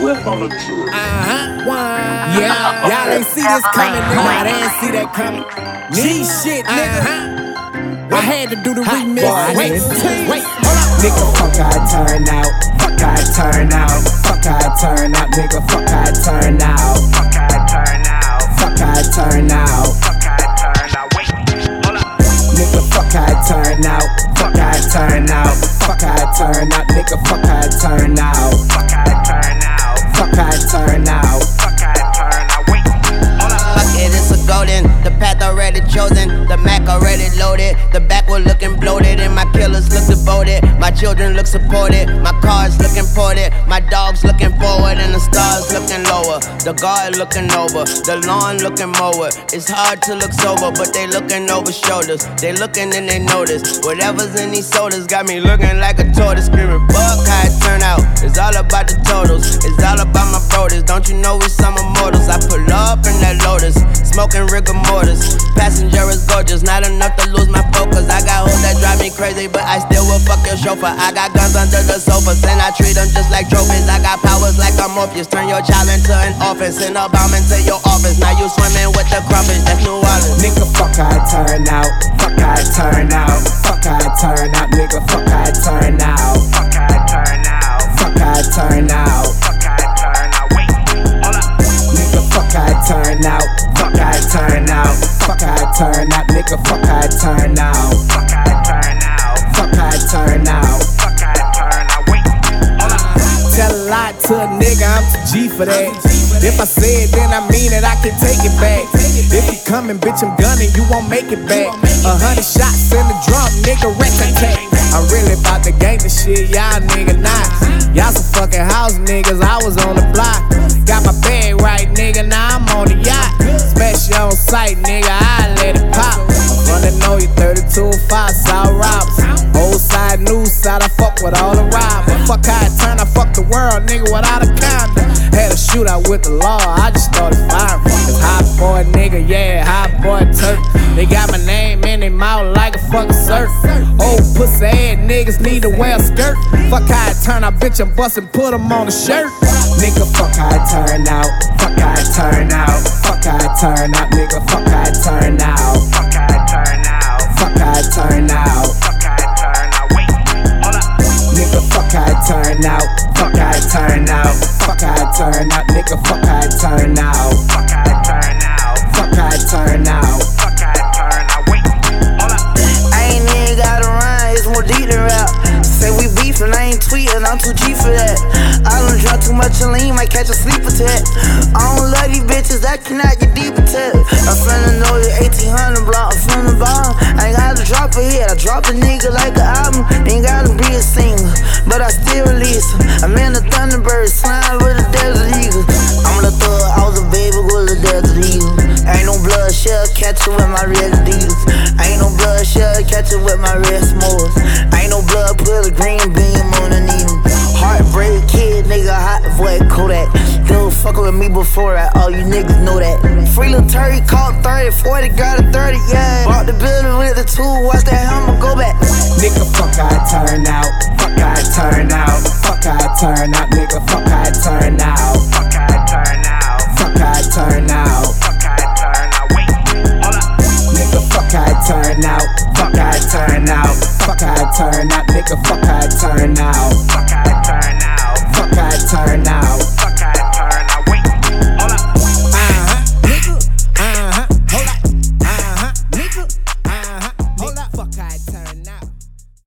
Yeah, y'all ain't see this coming, nigga. They ain't see that coming. G shit, nigga. I had to do the remix. Wait, hold up. Nigga, fuck how I turn out. Fuck how I turn out. Fuck how I turn out. Nigga, fuck how I turn out. Fuck how I turn out. Fuck how I turn out. Fuck how I turn out. Wait, hold up. Nigga, fuck how I turn out. Fuck how I turn out. Fuck how I turn out. Nigga, fuck how I turn out. Fuck how I turn out. Fuck how I turn out. Fuck how I turn out. Wait, hold up. Fuck it, it's a golden. The path already chosen. The Mac already loaded. The backward looking bloated. And my killers look devoted. My children look supported. My cars looking ported. My dogs looking forward. And the stars looking lower. The guard looking over. The lawn looking mower. It's hard to look sober, but they looking over shoulders. They looking and they notice. Whatever's in these sodas got me looking like a tortoise. Screaming, fuck how it turn out. It's all about the totals. It's all about my brothers. Don't you know we some immortals? I pull up in that Lotus. Smoking rigor mortis. Passenger is gorgeous. Not enough to lose my focus. I got hoes that drive me crazy, but I still will fuck your chauffeur. I got guns under the sofas, and I treat them just like trophies. I got powers like a Morpheus. Turn your child into an office. Send a bomb into your office. Now you swimming with the crawfish. That's New Orleans. Nigga, fuck how I turn out. Fuck how I turn out. Fuck how I turn out. Nigga, fuck how I turn out. Fuck how I turn out. Fuck how I turn out. Fuck how I turn out. Wait, hold up. Nigga, fuck how I turn out. Fuck how I turn out. Fuck how I turn out. Nigga, fuck how I turn out. Fuck how I turn out. Fuck how I turn out. Fuck how I turn out. Wait, hold up. Tell a lie to a nigga, I'm too G for that. If I say it, then I mean it, I can take it back. If you coming, bitch, I'm gunning, you won't make it back. 100 shots in the drum, nigga, wreck attack. I'm really about to gang the shit, y'all nigga not. Y'all some fucking house niggas, I was on the block. Got my bag right, nigga, now I'm on the yacht. Smash you on sight, nigga, I let it pop. I'm running on you 32 5 South Robs. Old side, new side, I fuck with all the rhymes. But fuck how I turn, I fuck the world, nigga, without a condom. Had a shootout with the law, I just started firing. It's hot boy nigga, yeah, hot boy turk. They got my name in their mouth like a fucking surf. Old pussy ass niggas need to wear a skirt. Fuck how I turn, I bitch and bust and put them on a shirt. Nigga, fuck how I turn out. Fuck how I turn out. Fuck how I turn out. Nigga, fuck how I turn out. Fuck how I turn out. Fuck how I turn out. Fuck how I turn out. Wait, hold up. Nigga, fuck how I turn out. Fuck how I turn out. Fuck how I turn out. Nigga, fuck how I turn out. Fuck how I turn out. Fuck how I turn out. Fuck how I turn out. Wait, hold up. I ain't even gotta rhyme, it's more deep than rap. Say we beefin', I ain't tweetin', I'm too G for that. I done drunk too much and lean, might catch a sleep attack. I don't love these bitches, that cannot get deep attack. I'm finna know the 1800 block, I'm from the bottom. I ain't gotta drop a hit, I drop a nigga like an album. Ain't gotta be a singer, but I still release him. I'm in the Thunderbird, slime with the Desert Eagle. I'm the thug, I was a baby with the Desert Eagle. Ain't no bloodshed, catch it with my red Adidas. Ain't no bloodshed, catch it with my red s'mores. Ain't no blood, put a green beam on the needle. Heartbreak kid, nigga, hot boy Kodak. Dude, fuckin' with me before that, all you niggas know that. Free little Terry, caught 30, 40, got a 30, yeah. Bought the building with the tool, watch that hammer go back. Nigga, fuck how I turn out. Fuck how I turn out. Fuck how I turn out. Nigga, fuck how I turn out. Fuck how I turn out. Fuck how I turn out. Fuck how I turn out. Wait, hold up. Nigga, fuck how I turn out. Fuck how I turn out. Fuck how I turn out. Nigga, fuck how I turn out. Fuck how I turn out. Fuck how I turn out.